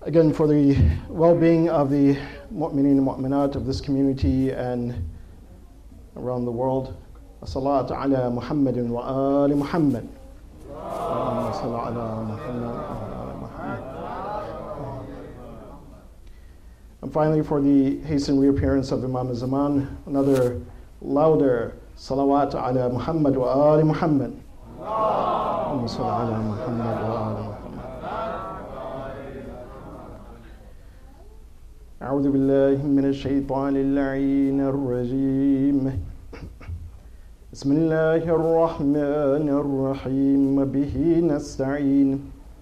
again, for the well-being of the mu'mineen and mu'minat of this community and around the world. As-salatu ala Muhammadin wa ali Muhammad. And finally, for the hastened reappearance of Imam al-Zaman, another louder salawat ala Muhammad wa ali Muhammad. أعوذ بالله من الشيطان اللعين الرجيم بسم الله الرحمن الرحيم به نستعين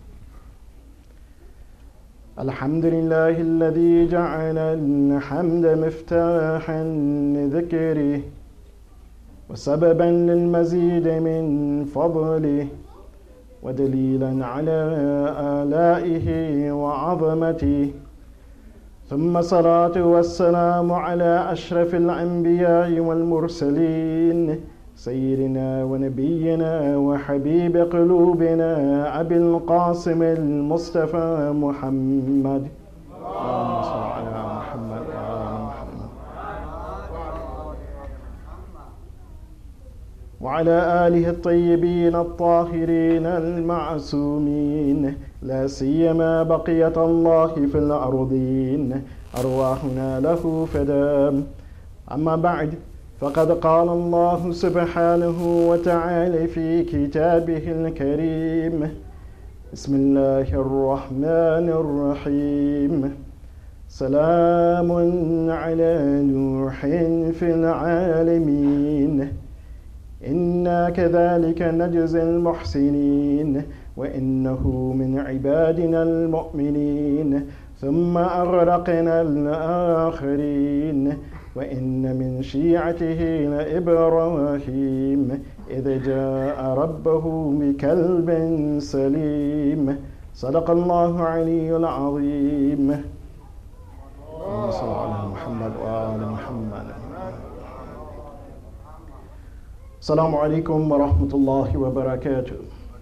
الحمد لله الذي جعل الحمد مفتاحا لذكره وسببا للمزيد من فضله ودليلا على آلائه وعظمته ثم الصلاة والسلام على أشرف الأنبياء والمرسلين سيدنا ونبينا وحبيب قلوبنا أبي القاسم المصطفى محمد اللهم صل على محمد وآل محمد وعلى آله الطيبين الطاهرين المعصومين لا سيما بقية الله في الأرضين أرواحنا له فدام أما بعد فقد قال الله سبحانه وتعالى في كتابه الكريم بسم الله الرحمن الرحيم سلام على نوح في العالمين إنا كذلك نجزي المحسنين وإنه من عبادنا المؤمنين ثم أغرقنا الآخرين وإن من شيعته لإبراهيم إذ جاء ربه بكلب سليم صدق الله علي العظيم اللهم صل على محمد وآل محمد السلام عليكم ورحمة الله وبركاته.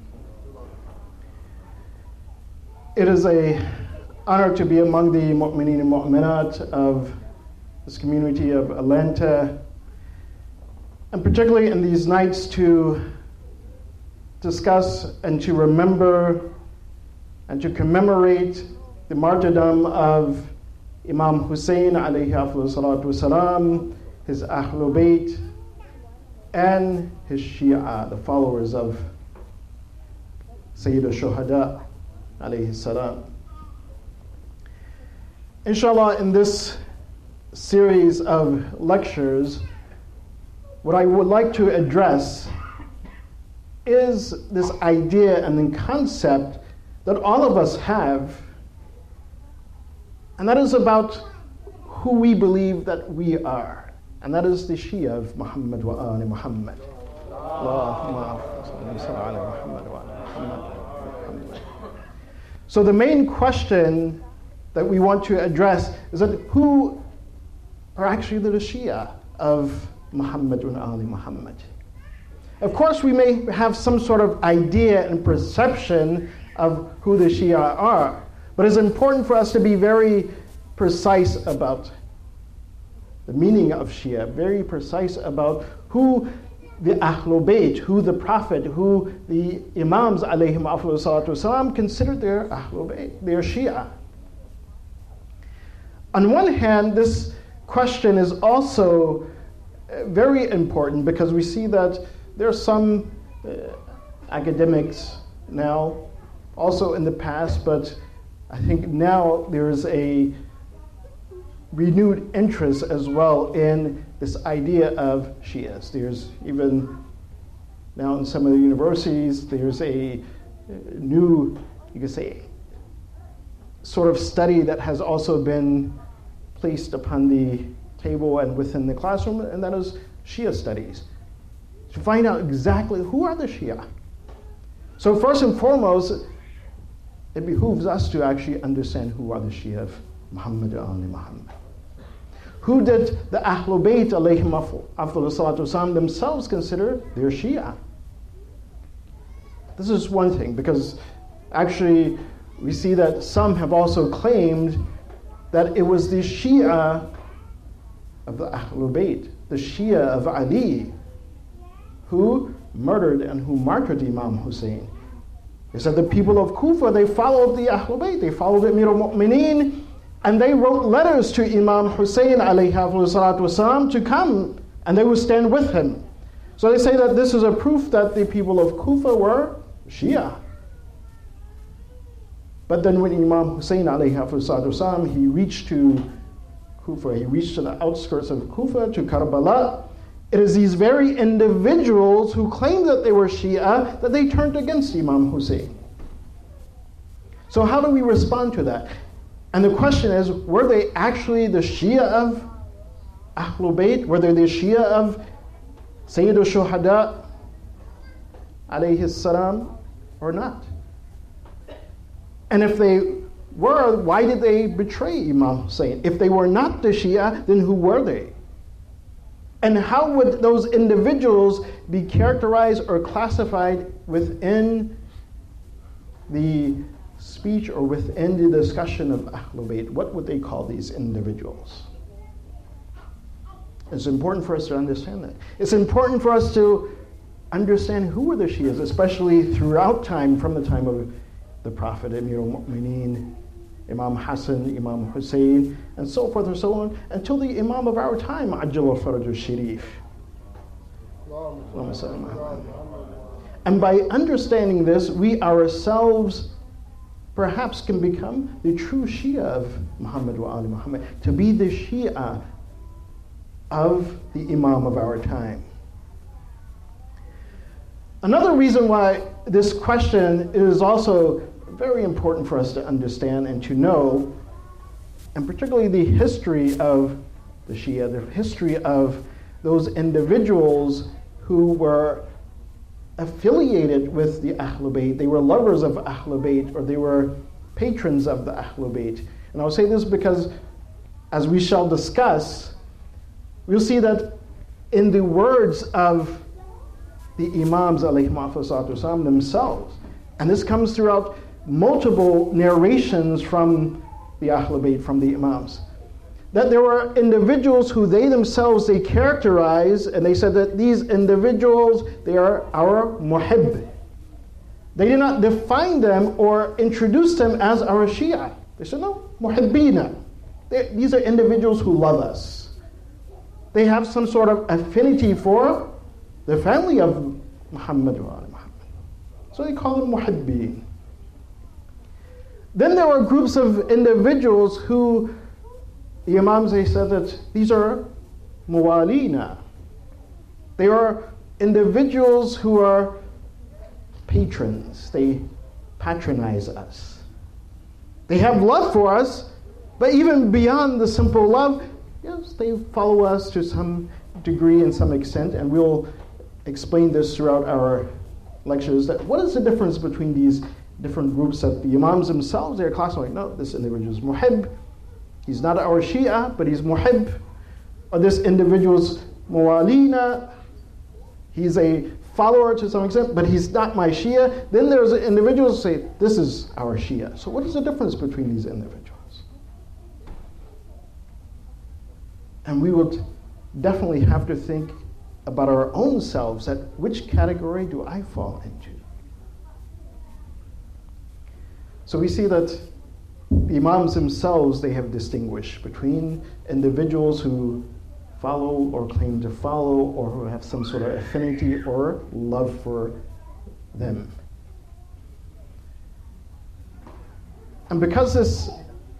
It is an honor to be among the mu'mineen and mu'minat of this community of Atlanta, and particularly in these nights to discuss and to remember and to commemorate the martyrdom of Imam Hussein alayhi afdal salatu wasalam, his Ahlul Bayt, and his Shia, the followers of Sayyid al-Shuhada alayhi salam. Inshallah, in this series of lectures, what I would like to address is this idea and the concept that all of us have, and that is about who we believe that we are. And that is the Shia of Muhammad wa ali Muhammad. So the main question that we want to address is that who are actually the Shia of Muhammad wa ali Muhammad? Of course, we may have some sort of idea and perception of who the Shia are, but it's important for us to be very precise about the meaning of Shia, very precise about who the Ahlul Bayt, who the Prophet, who the Imams alayhim afdal salatu wasalam considered their Ahlul Bayt, their Shia. On one hand, this question is also very important because we see that there are some academics now, also in the past, but I think now there is a renewed interest as well in this idea of Shias. There's even now in some of the universities, there's a new, you could say, sort of study that has also been placed upon the table and within the classroom, and that is Shia studies. To find out exactly who are the Shia. So first and foremost, it behooves us to actually understand who are the Shia of Muhammad wa ali Muhammad. Who did the Ahlul Bayt alayhim afdal salatu wasalam themselves consider their Shia? This is one thing, because actually we see that some have also claimed that it was the Shia of the Ahlul Bayt, the Shia of Ali, who murdered and who martyred Imam Hussein. They said the people of Kufa, they followed the Ahlul Bayt, they followed Amir al-Mu'mineen, and they wrote letters to Imam Hussein alayhi salatu wasalam to come, and they would stand with him. So they say that this is a proof that the people of Kufa were Shia. But then when Imam Hussein alayhi salatu wasalam, he reached to Kufa, he reached to the outskirts of Kufa, to Karbala, it is these very individuals who claimed that they were Shia that they turned against Imam Hussein. So how do we respond to that? And the question is, were they actually the Shia of Ahlul Bayt? Were they the Shia of Sayyid al-Shuhada alayhi salam or not? And if they were, why did they betray Imam Hussein? If they were not the Shia, then who were they? And how would those individuals be characterized or classified within the speech or within the discussion of Ahlul Bayt? What would they call these individuals? It's important for us to understand that. It's important for us to understand who were the Shias, especially throughout time, from the time of the Prophet, Amir al-Mu'mineen, Imam Hassan, Imam Hussein, and so forth and so on, until the Imam of our time, Ajjal al-Faraj al-Sharif. And by understanding this, we ourselves perhaps can become the true Shia of Muhammad wa Ali Muhammad, to be the Shia of the Imam of our time. Another reason why this question is also very important for us to understand and to know, and particularly the history of the Shia, the history of those individuals who were affiliated with the Ahlul Bayt. They were lovers of Ahlul Bayt, or they were patrons of the Ahlul Bayt. And I'll say this because, as we shall discuss, we'll see that in the words of the Imams alayhi themselves, and this comes throughout multiple narrations from the Ahlul Bayt, from the Imams, that there were individuals who they themselves, they characterized, and they said that these individuals, they are our muhibb. They did not define them or introduce them as our Shia. They said, no, muhibbina. These are individuals who love us. They have some sort of affinity for the family of Muhammad wa Ali Muhammad. So they call them muhibbin. Then there were groups of individuals who the Imams, they said that these are muwalina. They are individuals who are patrons. They patronize us. They have love for us, but even beyond the simple love, yes, they follow us to some degree and some extent, and we'll explain this throughout our lectures. That what is the difference between these different groups that the Imams themselves, they're classifying? No, this individual is muhibb. He's not our Shia, but he's muhibb. Or this individual's muwalina. He's a follower to some extent, but he's not my Shia. Then there's individuals who say, this is our Shia. So what is the difference between these individuals? And we would definitely have to think about our own selves, that which category do I fall into? So we see that the Imams themselves, they have distinguished between individuals who follow or claim to follow, or who have some sort of affinity or love for them. And because this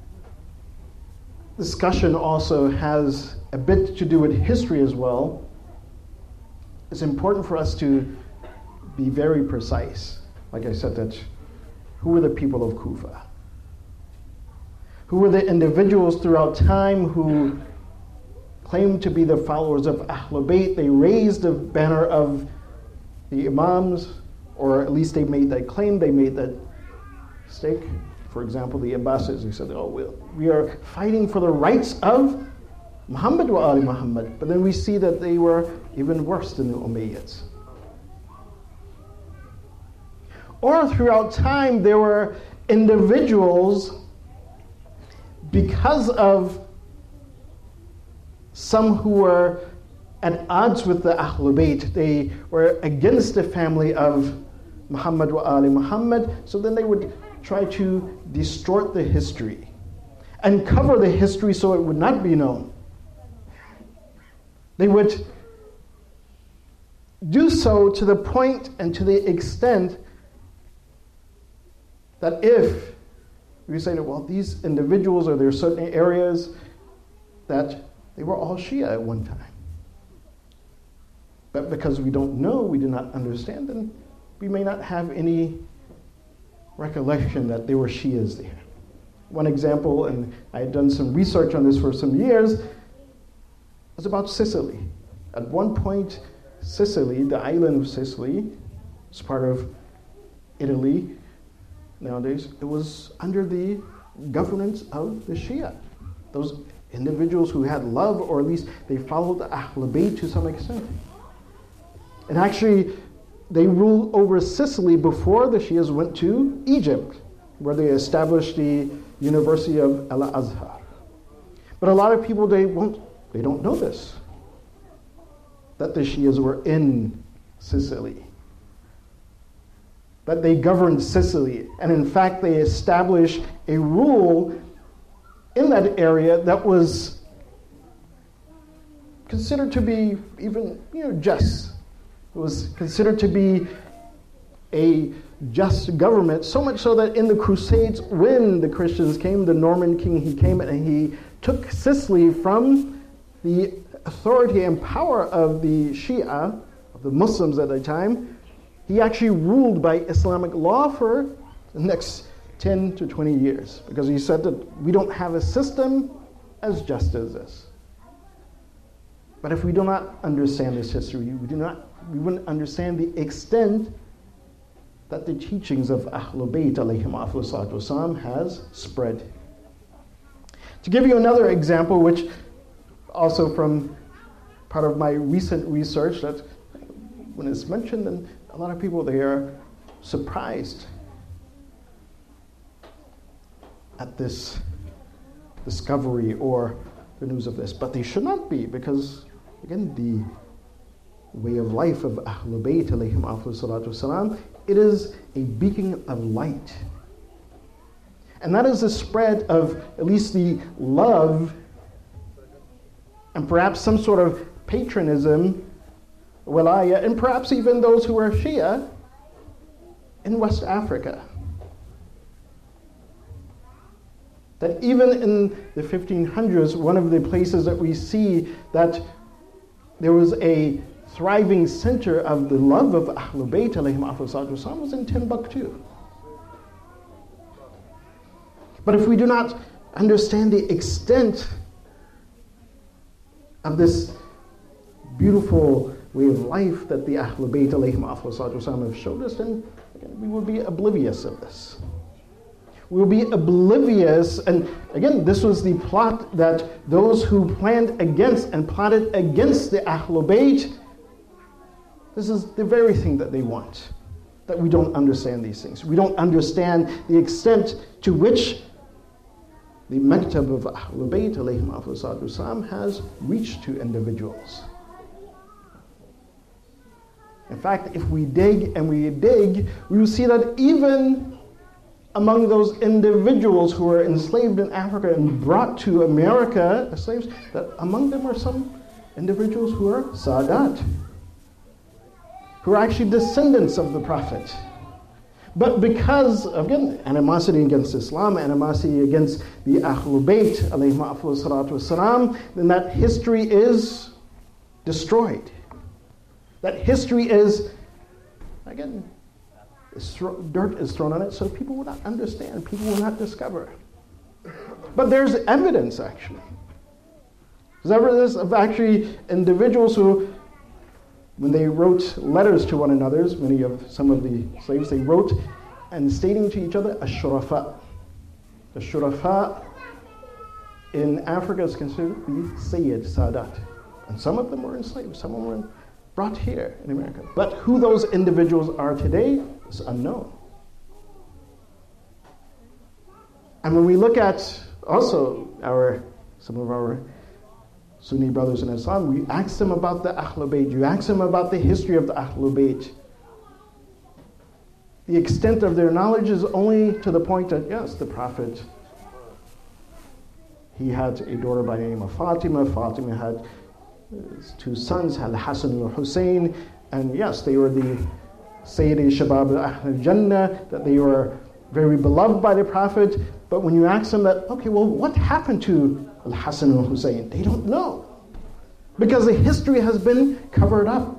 discussion also has a bit to do with history as well, it's important for us to be very precise. Like I said, that who were the people of Kufa? Who were the individuals throughout time who claimed to be the followers of Ahlul Bayt? They raised the banner of the Imams, or at least they made that claim, they made that stake. For example, the Abbasids, they said, oh, we are fighting for the rights of Muhammad wa Ali Muhammad. But then we see that they were even worse than the Umayyads. Or throughout time, there were individuals, because of some who were at odds with the Ahlul Bayt, they were against the family of Muhammad wa Ali Muhammad, so then they would try to distort the history and cover the history so it would not be known. They would do so to the point and to the extent that if we say that, well, these individuals, or there are certain areas that they were all Shia at one time. But because we don't know, we do not understand, then we may not have any recollection that there were Shias there. One example, and I had done some research on this for some years, was about Sicily. At one point, Sicily, the island of Sicily, was part of Italy nowadays. It was under the governance of the Shia. Those individuals who had love, or at least they followed the Ahlul Bayt to some extent. And actually, they ruled over Sicily before the Shias went to Egypt, where they established the University of Al-Azhar. But a lot of people, they don't know this, that the Shias were in Sicily, that they governed Sicily. And in fact, they established a rule in that area that was considered to be even, just. It was considered to be a just government, so much so that in the Crusades, when the Christians came, the Norman king, he came and he took Sicily from the authority and power of the Shia, of the Muslims at the time. He actually ruled by Islamic law for the next 10 to 20 years, because he said that we don't have a system as just as this. But if we do not understand this history, we wouldn't understand the extent that the teachings of Ahlul Bayt alayhim afdalus salatu wassalam has spread. To give you another example, which also from part of my recent research, that when it's mentioned, then a lot of people, they are surprised at this discovery or the news of this. But they should not be, because again, the way of life of Ahlul Bayt alayhim afdalus salatu wassalam, it is a beacon of light. And that is the spread of at least the love and perhaps some sort of patronism, wilaya, and perhaps even those who are Shia in West Africa. That even in the 1500s, one of the places that we see that there was a thriving center of the love of Ahlul Bayt alayhim afdalus salatu wassalam was in Timbuktu. But if we do not understand the extent of this beautiful way of life that the Ahlul Bayt alayhim afdalus salatu wassalam have showed us, then again, we will be oblivious of this. We will be oblivious, and again, this was the plot that those who planned against and plotted against the Ahlul Bayt, this is the very thing that they want, that we don't understand these things. We don't understand the extent to which the maktab of Ahlul Bayt alayhim afdalus salatu wassalam has reached to individuals. In fact, if we dig and we dig, we will see that even among those individuals who were enslaved in Africa and brought to America as slaves, that among them are some individuals who are Sadat, who are actually descendants of the Prophet. But because of, again, animosity against Islam, animosity against the Ahlul Bayt alayhim afdalus salatu wassalam, then that history is destroyed. That history is, again, dirt is thrown on it, so people will not understand, people will not discover. But there's evidence, actually. There's evidence of actually individuals who, when they wrote letters to one another, some of the slaves, they wrote and stating to each other, Ash-Shurafa. The Shurafa in Africa is considered the Sayyid Sadat. And some of them were enslaved, some of them were brought here in America. But who those individuals are today is unknown. And when we look at also some of our Sunni brothers in Islam, we ask them about the Ahlul Bayt. You ask them about the history of the Ahlul Bayt. The extent of their knowledge is only to the point that, yes, the Prophet, he had a daughter by the name of Fatima. Fatima had two sons, Al-Hassan and Al-Hussein. And yes, they were the Sayyidi Shabab al-Jannah, that they were very beloved by the Prophet. But when you ask them that, okay, well, what happened to Al-Hassan and Al-Hussein? They don't know. Because the history has been covered up.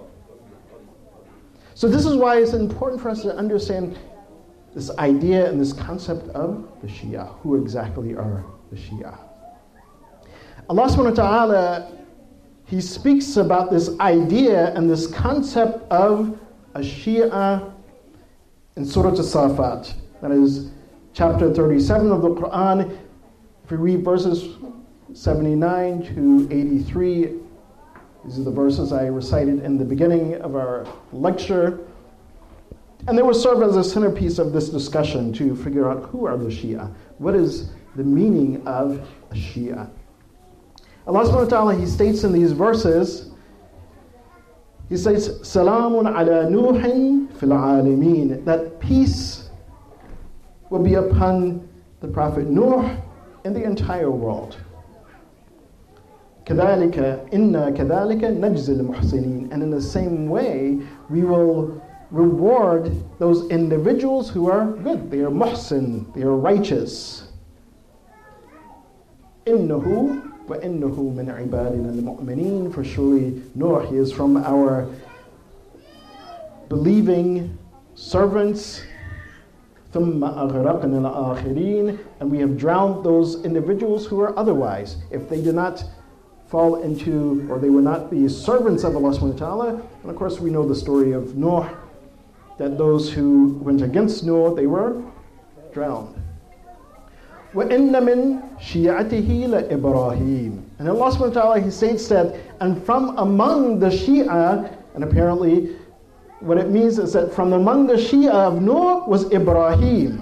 So this is why it's important for us to understand this idea and this concept of the Shia. Who exactly are the Shia? Allah subhanahu wa ta'ala, He speaks about this idea and this concept of a Shia in Surah As-Safat. That is chapter 37 of the Quran. If we read verses 79 to 83, these are the verses I recited in the beginning of our lecture. And they will serve as a centerpiece of this discussion to figure out who are the Shia. What is the meaning of a Shia? Allah subhanahu wa ta'ala, He states in these verses, He says, Salamun ala Nuhin fil alameen, that peace will be upon the Prophet Nuh in the entire world. كَذَلِكَ إِنَّا كَذَلِكَ نَجْزِي الْمُحْسِنِينَ. And in the same way, we will reward those individuals who are good. They are muhsin, they are righteous. إِنَّهُ وَإِنَّهُ مِنْ عِبَادِنَا الْمُؤْمِنِينَ. For surely Nuh, he is from our believing servants. ثُمَّ أَغْرَقْنَا الْآخِرِينَ. And we have drowned those individuals who are otherwise. If they did not fall into, or they would not be servants of Allah subhanahu wa ta'ala. And of course we know the story of Nuh, that those who went against Nuh, they were drowned. وَإِنَّ مِن شِيَعَتِهِ لَإِبْرَاهِيمَ. And Allah subhanahu wa ta'ala, He states that, and from among the Shia, and apparently what it means is that from among the Shia of Nuh was Ibrahim.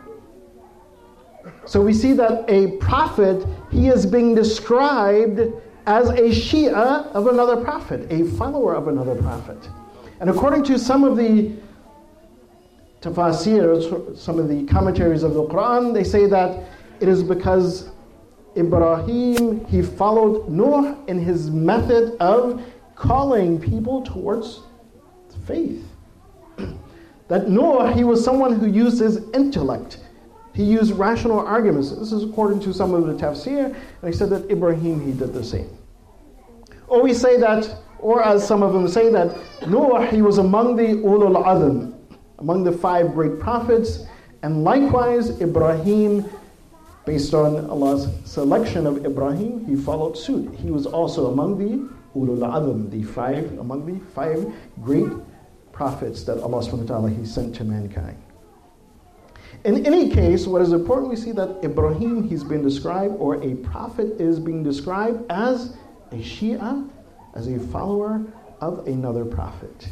So we see that a prophet, he is being described as a Shia of another prophet, a follower of another prophet. And according to some of the tafasir, some of the commentaries of the Quran, they say that it is because Ibrahim, he followed Nuh in his method of calling people towards faith. That Nuh, he was someone who used his intellect. He used rational arguments. This is according to some of the tafsir, and he said that Ibrahim, he did the same. Or we say that, or as some of them say that, Nuh, he was among the Ulul Azm, among the 5 great prophets, and likewise Ibrahim, based on Allah's selection of Ibrahim, he followed suit. He was also among the Ulul Azm, among the 5 great prophets that Allah subhanahu wa ta'ala, He sent to mankind. In any case, what is important, we see that Ibrahim, he's been described, or a prophet is being described as a Shia, as a follower of another prophet.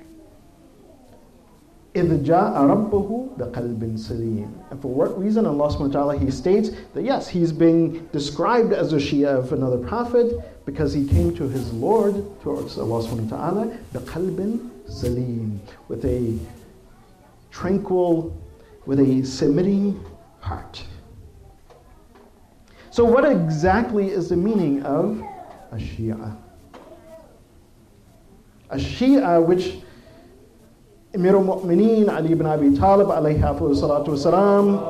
إِذْ جَاءَ رَبُّهُ بِقَلْبٍ سَلِيمٍ. And for what reason? Allah subhanahu wa ta'ala, He states that yes, he's being described as a Shia of another prophet because he came to his Lord, towards Allah subhanahu wa ta'ala, بِقَلْبٍ سَلِيمٍ, with a tranquil, with a submitting heart. So what exactly is the meaning of a Shia? A Shia, which Amir al-Mu'mineen Ali ibn Abi Talib alayhi salatu wasalam,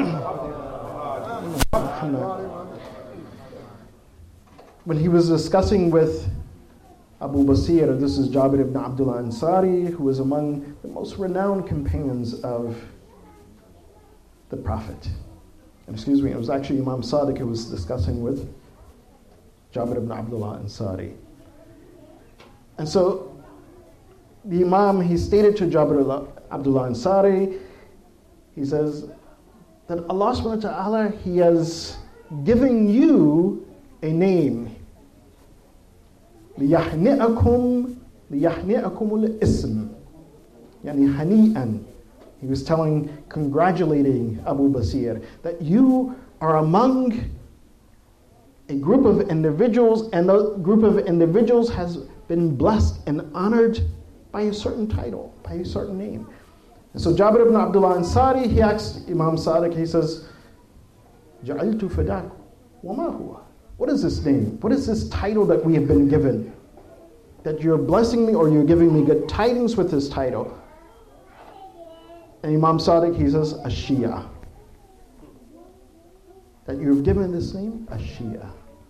when he was discussing with Abu Basir, this is Jabir ibn Abdullah Ansari, who was among the most renowned companions of the Prophet. Excuse me, it was actually Imam Sadiq who was discussing with Jabir ibn Abdullah Ansari. And so the Imam, he stated to Jabir Abdullah Ansari, he says that Allah subhanahu wa ta'ala, He has given you a name. لِيَحْنِئَكُمُ الْإِسْمِ يعني هنيئا. He was congratulating Abu Basir, that you are among a group of individuals, and the group of individuals has been blessed and honored by a certain title, by a certain name. And so Jabir ibn Abdullah Ansari, he asked Imam Sadiq, he says, Ja'altu fadak, wa ma huwa? What is this name? What is this title that we have been given? That you're blessing me or you're giving me good tidings with this title? And Imam Sadiq, he says, Ashia. That you've given this name, Ashia.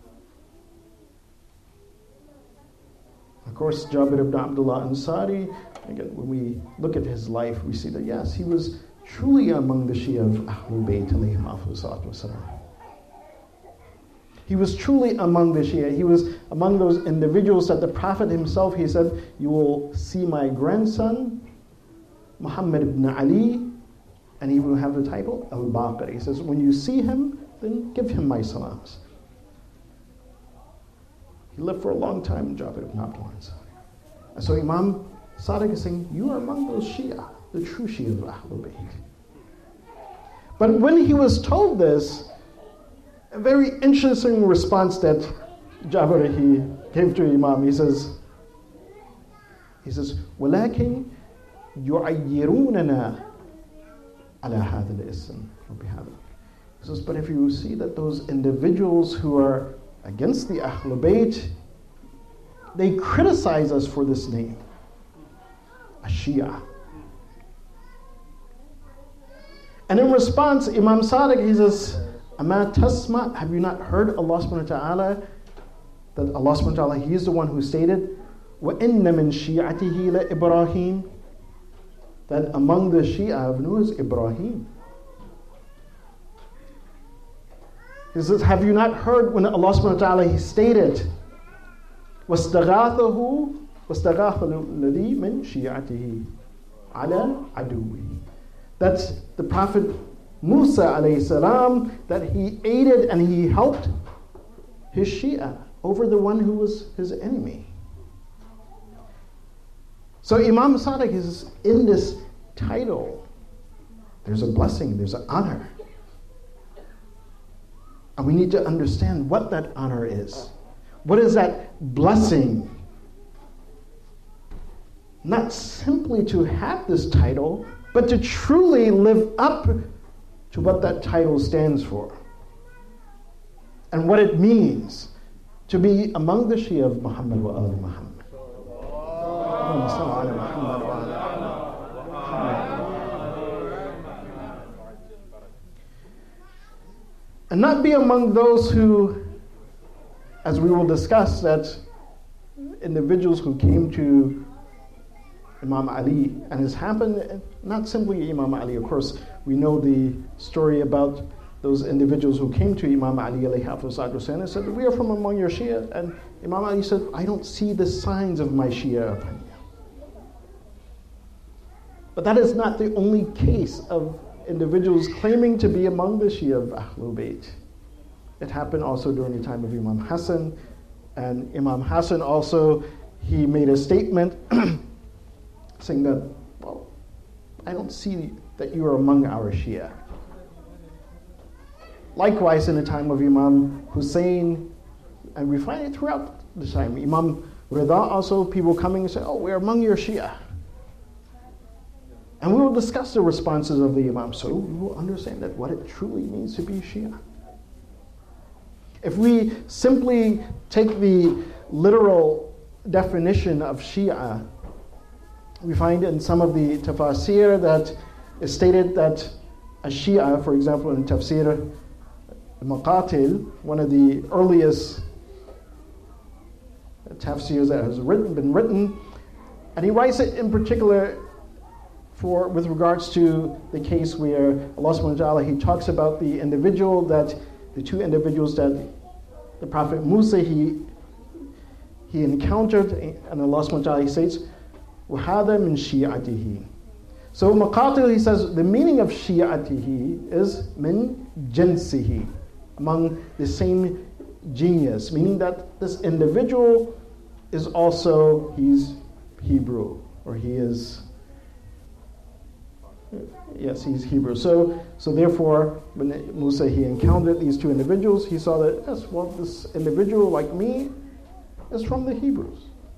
Of course, Jabir ibn Abdullah Ansari, again, when we look at his life, we see that yes, he was truly among the Shia of Ahlul Bayt alayhim afdalus salatu wassalam. He was truly among the Shia. He was among those individuals that the Prophet himself, he said, you will see my grandson, Muhammad ibn Ali, and he will have the title Al-Baqir. He says, when you see him, then give him my salams. He lived for a long time, Jabir ibn Abdullah Ansari. And so Imam Sadiq is saying, you are among those Shia, the true Shia of Ahlul Bayt. But when he was told this, a very interesting response that Jabir, he gave to Imam, he says, وَلَكِنْ يُعَيِّرُونَنَا عَلَى هَذَا الْإِسْمِ وَبِهَذَا. He says, but if you see that those individuals who are against the Ahlul Bayt, they criticize us for this name, Ashia. And in response, Imam Sadiq, he says, Ama tasma, have you not heard Allah subhanahu wa ta'ala, that Allah subhanahu wa ta'ala, He is the one who stated, وَإِنَّ مِن شِيعَتِهِ لَإِبْرَاهِيمَ, that among the Shia of Nuh is Ibrahim. He says, have you not heard when Allah subhanahu wa ta'ala, He stated, وَاسْتَغَاثَهُ الَّذِي مِن شِيعَتِهِ عَلَى عَدُوِّهِ, that the Prophet Musa alayhi salam, that he aided and he helped his Shia over the one who was his enemy. So Imam Sadiq is in this title. There's a blessing, there's an honor. And we need to understand what that honor is. What is that blessing? Not simply to have this title, but to truly live up to what that title stands for and what it means to be among the Shia of Muhammad wa Ali Muhammad. And not be among those who, as we will discuss, that individuals who came to Imam Ali, and it's happened, not simply Imam Ali, of course, we know the story about those individuals who came to Imam Ali alayhi salatu and said, we are from among your Shia, and Imam Ali said, I don't see the signs of my Shia upon you. But that is not the only case of individuals claiming to be among the Shia of Ahlul Bayt. It happened also during the time of Imam Hassan, and Imam Hassan also, he made a statement saying that, well, I don't see that you are among our Shia. Likewise, in the time of Imam Hussein, and we find it throughout the time, Imam Rida also, people coming and say, oh, we're among your Shia. And we will discuss the responses of the Imam, so we will understand that what it truly means to be Shia. If we simply take the literal definition of Shia, we find in some of the tafsir that it's stated that a Shia, for example, in Tafsir Maqatil, one of the earliest tafsirs that has been written, and he writes it in particular with regards to the case where Allah subhanahu wa ta'ala, He talks about the two individuals that the Prophet Musa, he encountered, and Allah subhanahu wa ta'ala, He states, وَهَذَا مِن شِيعَتِهِ. So Maqatil, he says, the meaning of Shi'atihi is min jinsihi, among the same genius, meaning that this individual is also, he's Hebrew, or he is Yes, he's Hebrew. So therefore, when Musa, he encountered these two individuals, he saw that, yes, well, this individual like me is from the Hebrews.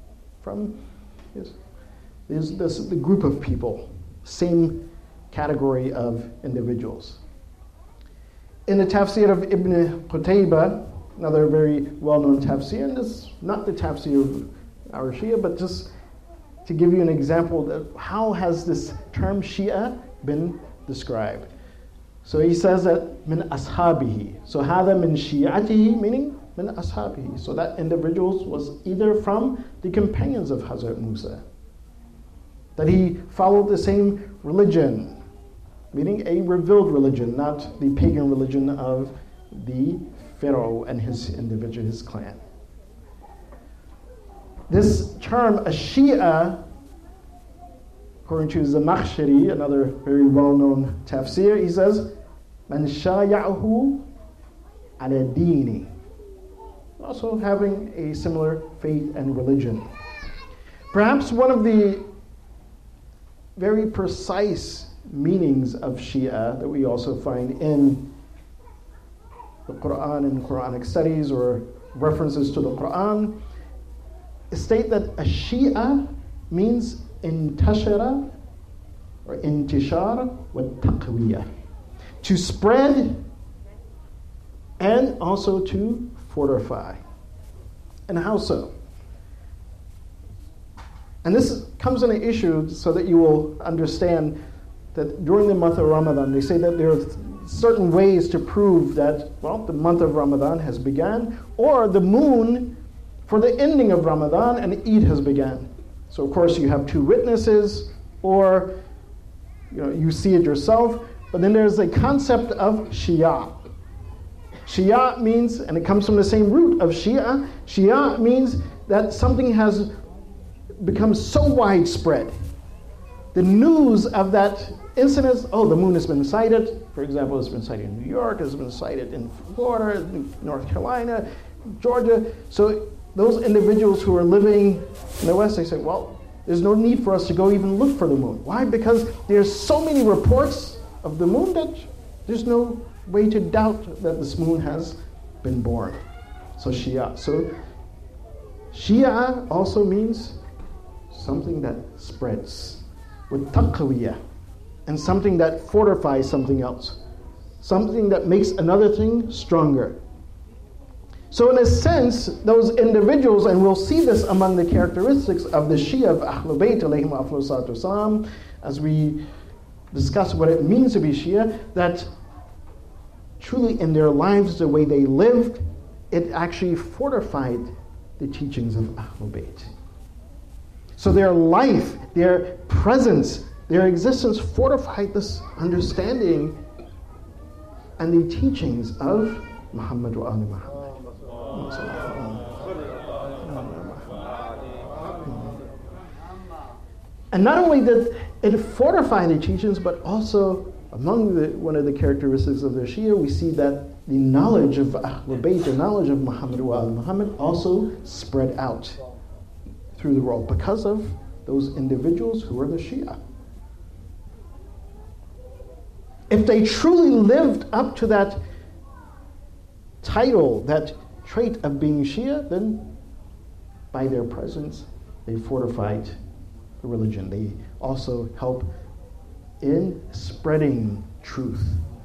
There's the group of people, same category of individuals. In the tafsir of Ibn Qutaybah, another very well-known tafsir, and this is not the tafsir of our Shia, but just to give you an example of how has this term Shia been described. So he says that min ashabihi. So hada min shi'atihi, meaning min ashabihi. So that individual was either from the companions of Hazrat Musa, that he followed the same religion, meaning a revealed religion, not the pagan religion of the Pharaoh and his individual, his clan. This term, a Shia, according to Zamakhshari, another very well-known tafsir, he says, Man shaya'ahu ala dini. Also having a similar faith and religion. Perhaps one of the very precise meanings of Shia that we also find in the Quran and Quranic studies or references to the Quran state that a Shia means intashara or intishar wa taqwiyah, to spread and also to fortify. And how so? And this comes in an issue so that you will understand that during the month of Ramadan, they say that there are certain ways to prove that, well, the month of Ramadan has begun, or the moon for the ending of Ramadan and Eid has begun. So of course you have two witnesses, or you see it yourself, but then there's a concept of Shia. Shia means, and it comes from the same root of Shia, Shia means that something has become so widespread. The news of that incident, the moon has been sighted. For example, it's been sighted in New York, it's been sighted in Florida, North Carolina, Georgia. So those individuals who are living in the West, they say, well, there's no need for us to go even look for the moon. Why? Because there's so many reports of the moon that there's no way to doubt that this moon has been born. So Shia. So Shia also means something that spreads with taqwiyah, and something that fortifies something else, something that makes another thing stronger. So in a sense, those individuals, and we'll see this among the characteristics of the Shia of Ahlul Bayt alayhim afdhalu salatu wassalam, as we discuss what it means to be Shia, that truly in their lives, the way they lived, it actually fortified the teachings of Ahlul Bayt. So their life, their presence, their existence fortified this understanding and the teachings of Muhammad wa Ali Muhammad. And not only did it fortify the teachings, but also among one of the characteristics of the Shia, we see that the knowledge of Ahlul Bayt, the knowledge of Muhammad wa Ali Muhammad also spread out through the world because of those individuals who are the Shia. If they truly lived up to that title, that trait of being Shia, then by their presence, they fortified the religion. They also help in spreading truth.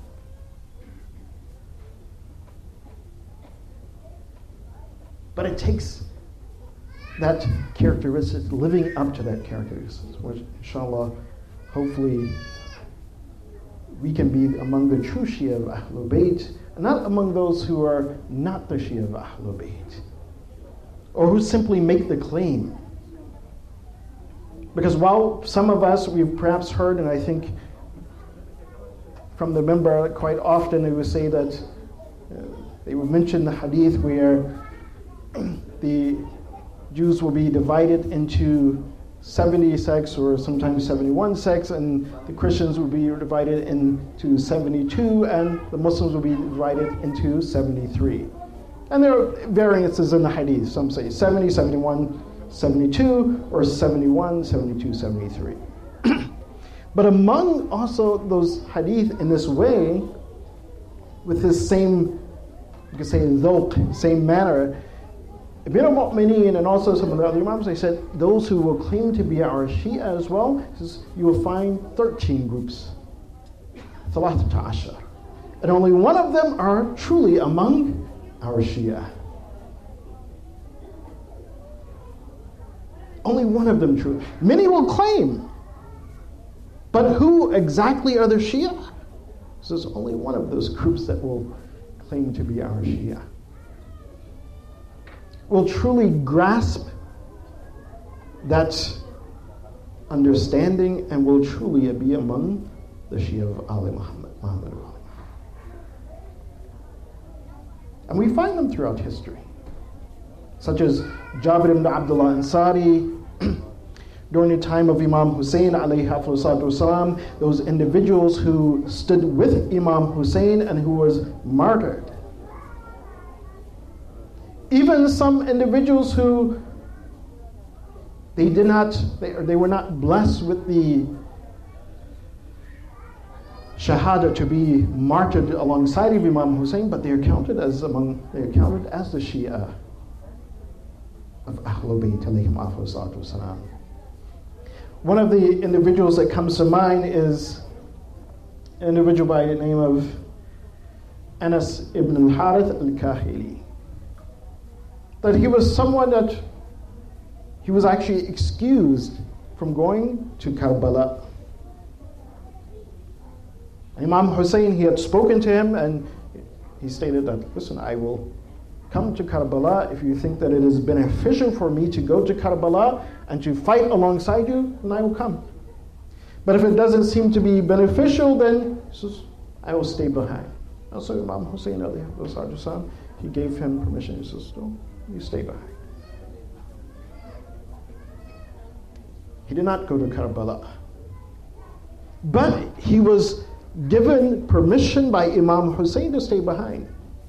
But it takes that characteristic, living up to that characteristic, which inshallah, hopefully, we can be among the true Shia of Ahlul Bayt, and not among those who are not the Shia of Ahlul Bayt, or who simply make the claim. Because while some of us, we've perhaps heard, and I think from the member quite often, they would say that they would mention the hadith where the Jews will be divided into 70 sects or sometimes 71 sects, and the Christians will be divided into 72, and the Muslims will be divided into 73. And there are variances in the hadith. Some say 70, 71, 72, or 71, 72, 73. But among also those hadith in this way, with this same, you could say, dhawq, same manner, Ibn al-Mu'mineen and also some of the other Imams, they said, those who will claim to be our Shia as well, you will find 13 groups. ثلاثة عشر. And only one of them are truly among our Shia. Only one of them true. Many will claim, but who exactly are the Shia? So there's only one of those groups that will claim to be our Shia. Will truly grasp that understanding and will truly be among the Shia of Ali Muhammad. And we find them throughout history, such as Jabir ibn Abdullah Ansari, during the time of Imam Hussein alayhi wasalam, those individuals who stood with Imam Hussein and who was martyred. Even some individuals who they were not blessed with the shahada to be martyred alongside of Imam Hussein, but they are counted as the Shia of Ahlul Bayt alayhim afdalus wasalam. One of the individuals that comes to mind is an individual by the name of Anas ibn al-Harith al-Kahili. That he was someone that he was actually excused from going to Karbala. Imam Hussein, he had spoken to him and he stated that, listen, I will come to Karbala if you think that it is beneficial for me to go to Karbala and to fight alongside you, then I will come. But if it doesn't seem to be beneficial, then I will stay behind. Also Imam Hussein, he gave him permission. He says, no, you stay behind. He did not go to Karbala. But he was given permission by Imam Hussein to stay behind.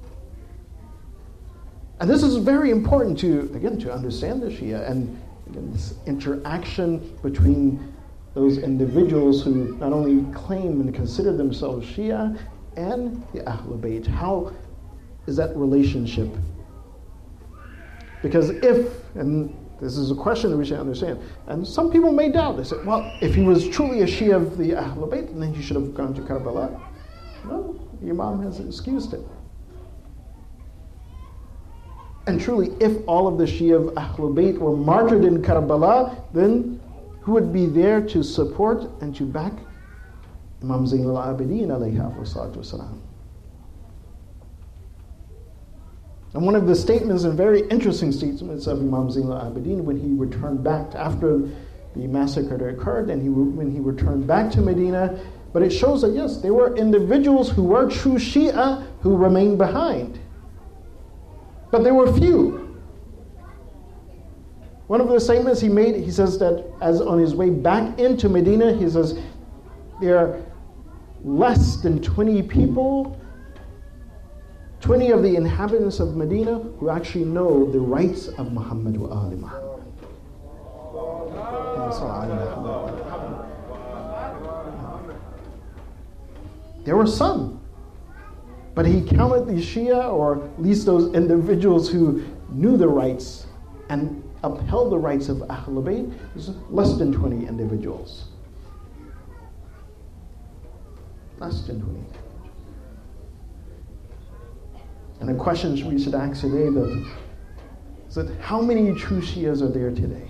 And this is very important to understand the Shia and again, this interaction between those individuals who not only claim and consider themselves Shia and the Ahlul Bayt. How is that relationship? Because and this is a question that we should understand, and some people may doubt. They say, well, if he was truly a Shia of the Ahlul Bayt, then he should have gone to Karbala. No, the Imam has excused him. And truly, if all of the Shia of Ahlul Bayt were martyred in Karbala, then who would be there to support and to back Imam Zayn al-Abidin alayhi wasalam? And one of the statements, and very interesting statements of Imam Zayn al-Abidin, when he returned back after the massacre that occurred, and when he returned back to Medina, but it shows that yes, there were individuals who were true Shia who remained behind. But there were few. One of the statements he made, he says that as on his way back into Medina, he says there are less than 20 people, 20 of the inhabitants of Medina who actually know the rights of Muhammad wa Ali Muhammad. There were some. But he counted the Shia, or at least those individuals who knew the rights and upheld the rights of Ahlul Bayt, less than 20 individuals. Less than 20 individuals. And the questions we should ask today is that how many true Shias are there today?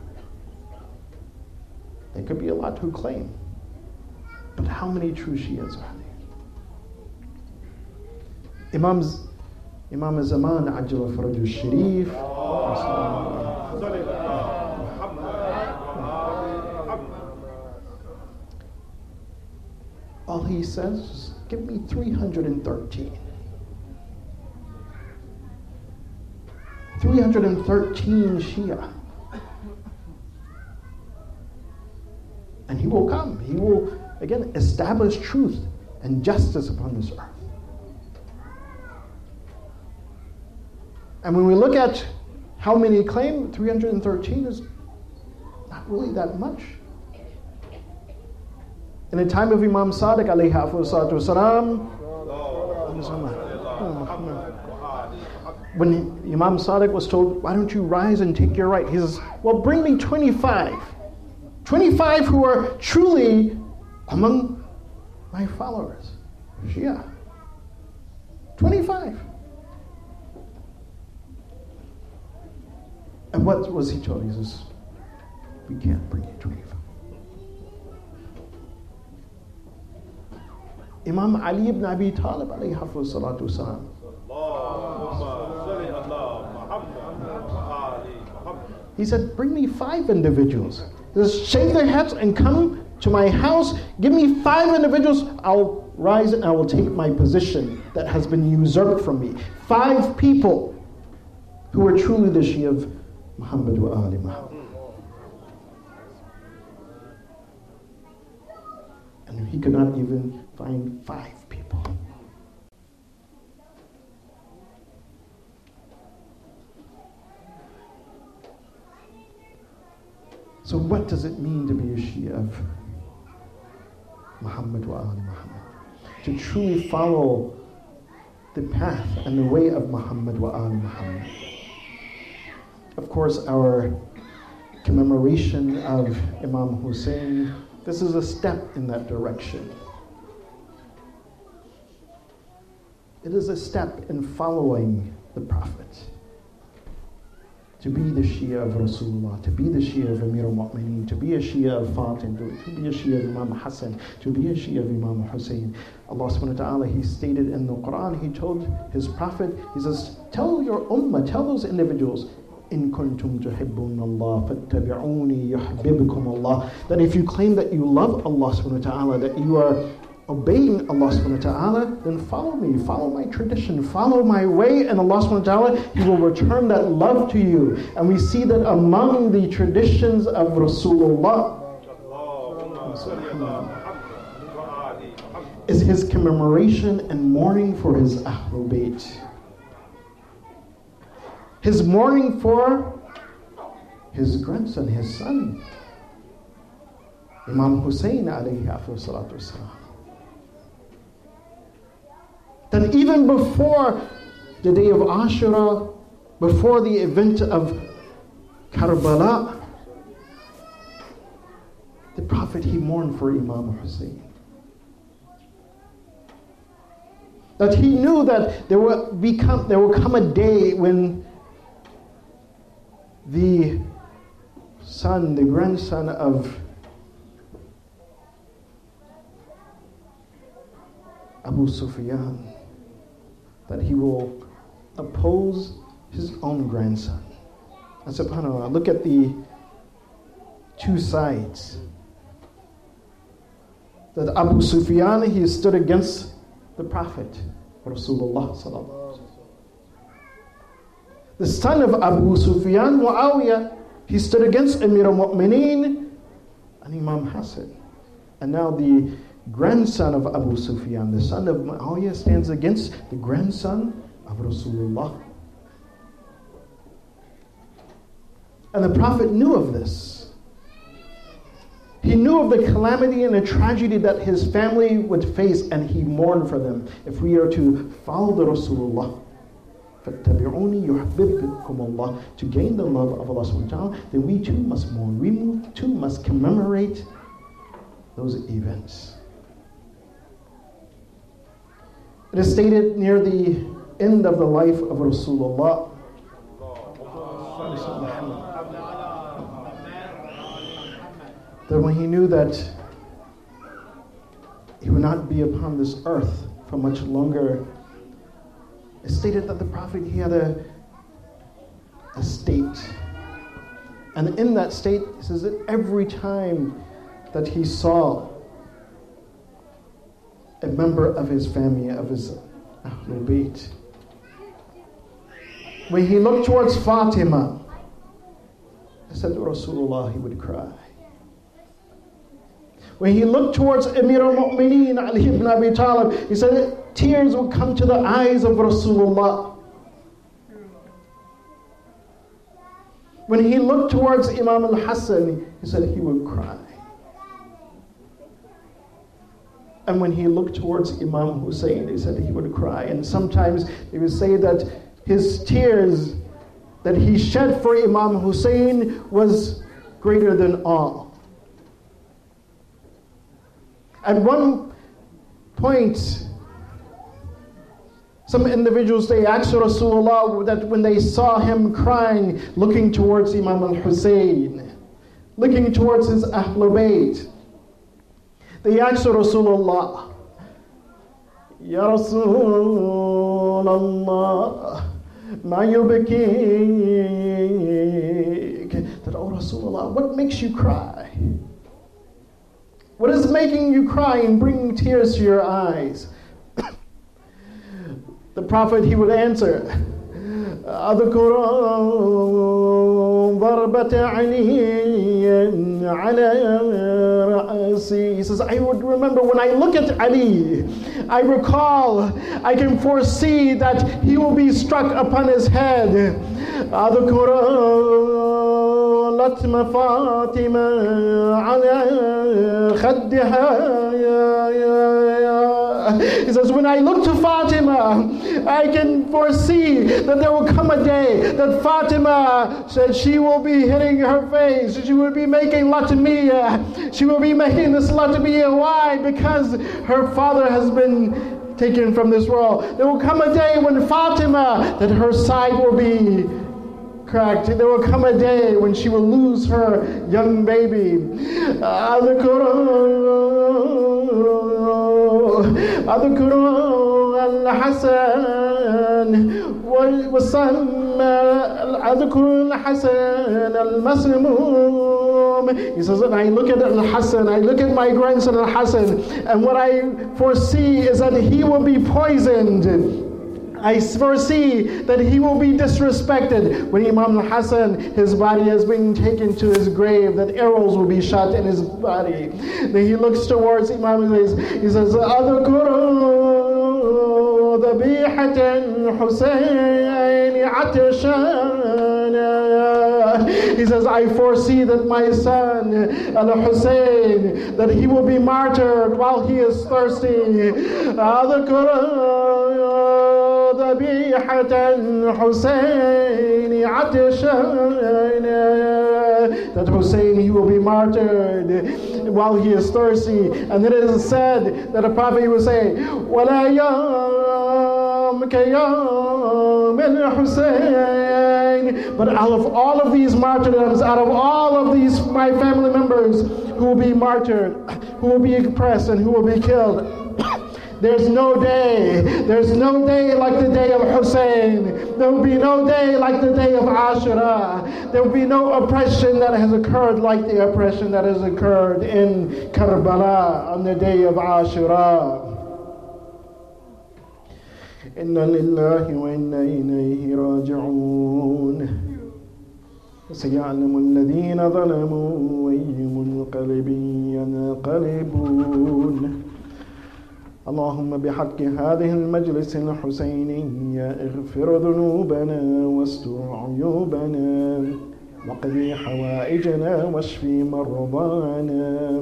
There could be a lot who claim, but how many true Shias are there? Imam Zaman Ajla Faraj Sharif, all he says is, give me 313. 313 Shia. And he will come. He will, again, establish truth and justice upon this earth. And when we look at how many claim, 313 is not really that much. In the time of Imam Sadiq alayhi salatu wasalam, when Imam Sadiq was told, why don't you rise and take your right? He says, well, bring me 25. 25 who are truly among my followers. Shia. 25. And what was he told? He says, we can't bring you 25. Imam Ali ibn Abi Talib alayhi salatu wasalam. He said, bring me 5 individuals. Just shave their heads and come to my house. Give me 5 individuals. I'll rise and I will take my position that has been usurped from me. 5 people who are truly the Shia of Muhammad wa Ali Muhammad. And he could not even find 5 people. So what does it mean to be a Shia of Muhammad wa Ali Muhammad? To truly follow the path and the way of Muhammad wa Ali Muhammad. Of course, our commemoration of Imam Hussein, this is a step in that direction. It is a step in following the Prophet. To be the Shia of Rasulullah, to be the Shia of Amir al-Mu'mineen, to be a Shia of Fatim, to be a Shia of Imam Hassan, to be a Shia of Imam Hussein. Allah subhanahu wa ta'ala, He stated in the Quran, He told His Prophet, He says, tell your ummah, tell those individuals, إِن كُنْتُمْ تُحِبُّونَ اللَّهَ فَاتَّبِعُونِي يُحْبِبْكُمُ اللَّهُ. That if you claim that you love Allah subhanahu wa ta'ala, that you are obeying Allah subhanahu wa ta'ala, then follow me, follow my tradition, follow my way, and Allah subhanahu wa ta'ala, He will return that love to you. And we see that among the traditions of Rasulullah is his commemoration and mourning for his Ahlul Bayt. His mourning for his grandson, his son, Imam Hussein alayhi salatu wasalam. That even before the day of Ashura, before the event of Karbala, the Prophet, he mourned for Imam Hussein. That he knew that there will come a day when the son, the grandson of Abu Sufyan, that he will oppose his own grandson. And subhanAllah, look at the 2 sides. That Abu Sufyan, he stood against the Prophet, Rasulullah sallallahu alaihi wasallam. The son of Abu Sufyan, Muawiyah, he stood against Amir al-Mu'mineen and Imam Hassan. And now the grandson of Abu Sufyan, the son of Muawiyah, stands against the grandson of Rasulullah. And the Prophet knew of this. He knew of the calamity and the tragedy that his family would face, and he mourned for them. If we are to follow the Rasulullah, فَاتَّبِعُونِي يُحْبِبْكُمُ اللَّهُ, to gain the love of Allah subhanahu wa ta'ala, then we too must mourn. We too must commemorate those events. It is stated near the end of the life of Rasulullah that when he knew that he would not be upon this earth for much longer, it stated that the Prophet, he had a state. And in that state, he says that every time that he saw a member of his family, of his Ahlul Bayt, when he looked towards Fatima, he said to Rasulullah, he would cry. When he looked towards Amir al-Mu'mineen, Ali ibn Abi Talib, he said that tears would come to the eyes of Rasulullah. When he looked towards Imam al-Hassan, he said he would cry. And when he looked towards Imam Hussein, they said he would cry. And sometimes they would say that his tears that he shed for Imam Hussein was greater than all. At one point, some individuals, they asked Rasulullah that when they saw him crying, looking towards Imam al-Hussein, looking towards his Ahlul Bayt, they asked Rasulullah, Ya Rasulullah, ma yubkik, that, oh Rasulullah, what makes you cry? What is making you cry and bringing tears to your eyes? The Prophet, he would answer, أذكر ضربة علي على رأسي. He says, I would remember when I look at Ali, I recall, I can foresee that he will be struck upon his head. أذكر لطم فاطمة على خدها. He says, when I look to Fatima, I can foresee that there will come a day that Fatima said she will be hitting her face. She will be making latmiya. She will be making this latmiya. Why? Because her father has been taken from this world. There will come a day when Fatima, that her side will be cracked. There will come a day when she will lose her young baby. أذكر الحسن وسمى أذكر الحسن المسموم. He says, and I look at Al-Hasan, I look at my grandson Al-Hasan, and what I foresee is that he will be poisoned. I foresee that he will be disrespected. When Imam al-Hasan, his body has been taken to his grave, that arrows will be shot in his body. Then he looks towards Imam, he says, أذكر ذبيحة الحسين عطشانا. He says, I foresee that my son, Al-Hussein, that he will be martyred while he is thirsty. ذبيحة الحسين عطشانا. That Hussein, he will be martyred while he is thirsty. And then it is said that a prophet will say, وَلَا يَوْمْ كَيَوْمِ الْحُسَيْنِ. But out of all of these martyrdoms, out of all of these my family members who will be martyred, who will be oppressed and who will be killed, there's no day like the day of Hussein. There will be no day like the day of Ashura. There will be no oppression that has occurred like the oppression that has occurred in Karbala on the day of Ashura. Inna lillahi wa inna ilayhi raji'un. سيعلم الذين ظلموا أي منقلب ينقلبون. اللهم بحق هذه المجلس الحسيني اغفر ذنوبنا واستر عيوبنا وقضي حوائجنا واشفي مرضانا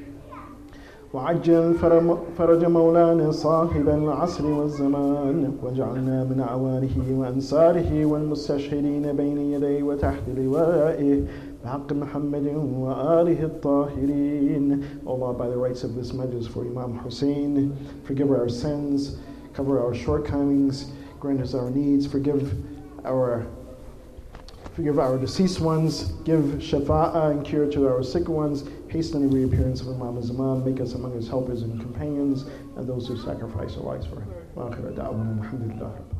وعجل فرج مولانا صاحب العصر والزمان واجعلنا من عوانه وأنصاره والمستشهدين بين يديه وتحت لوائه بحق محمد وآله الطاهرين. Allah, by the rights of this majlis for Imam Hussein, forgive our sins, cover our shortcomings, grant us our needs, forgive our deceased ones, give shafa'ah and cure to our sick ones, hasten the reappearance of Imam Zaman, make us among his helpers and companions, and those who sacrifice their lives for him.